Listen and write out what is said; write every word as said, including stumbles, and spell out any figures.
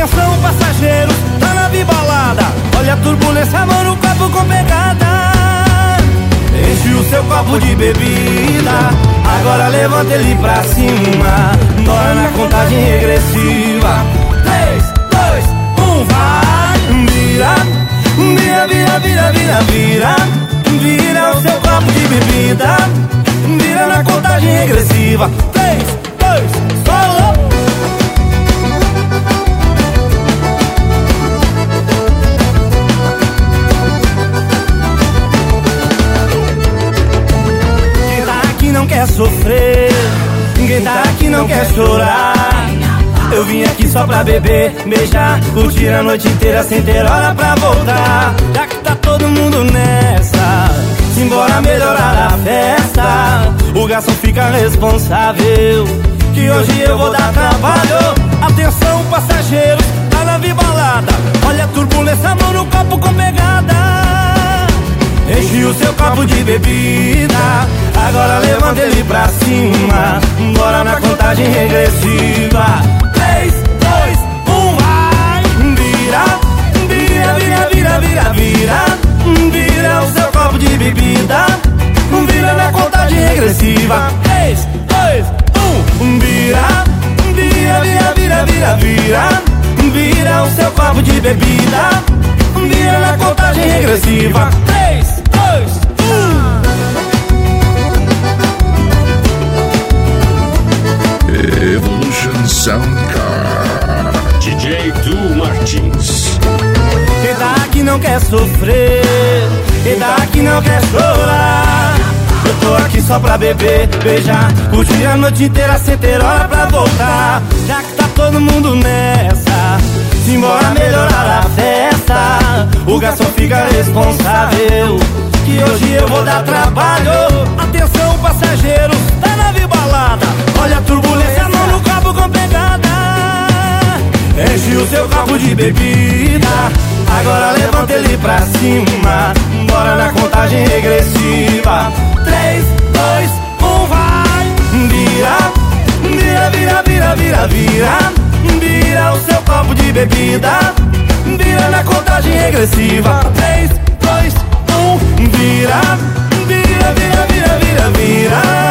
Atenção passageiros, tá na bibalada. Olha a turbulência, mano, o copo com pegada. Enche o seu copo de bebida. Agora levanta ele pra cima. Bora na contagem regressiva. Três, dois, um, vai. Vira, vira, vira, vira, vira, vira. Vira o seu copo de bebida. Vira na contagem regressiva. Três, dois, solo. Não quer sofrer, ninguém tá aqui não quer chorar. Eu vim aqui só pra beber, beijar, curtir a noite inteira sem ter hora pra voltar. Já que tá todo mundo nessa, simbora melhorar a festa. O garçom fica responsável, que hoje eu vou dar trabalho. Atenção passageiros, tá na bibalada. Olha a turbulência, mão no copo com pegada. Enche o seu copo de bebida. Agora levanta ele pra cima. Bora na contagem regressiva. Três, dois, um, vai. Vira, vira, vira, vira, vira, vira. Vira o seu copo de bebida. Vira na contagem regressiva. Três, dois, um, vira, vira, vira, vira, vira, vira. Vira o seu copo de bebida. Vira na contagem regressiva. Três, dois, um. Evolution Soundcard, D J Du Martins. Quem tá aqui não quer sofrer, quem tá aqui não quer chorar. Eu tô aqui só pra beber, beijar, curtir a noite inteira sem ter hora pra voltar. Já que tá todo mundo nessa, simbora melhorar a festa. O garçom fica responsável, que hoje eu vou dar trabalho. Atenção passageiros, tá na bibalada. Olha a turbulência, mão no copo com pegada. Enche o seu copo de bebida. Agora levanta ele pra cima. Bora na contagem regressiva. Três, dois, um, vai. Vira, vira, vira, vira, vira, vira. Vira o seu copo de bebida. Vira na contagem regressiva. Três, dois, um, vira, vira, vira, vira, vira, vira.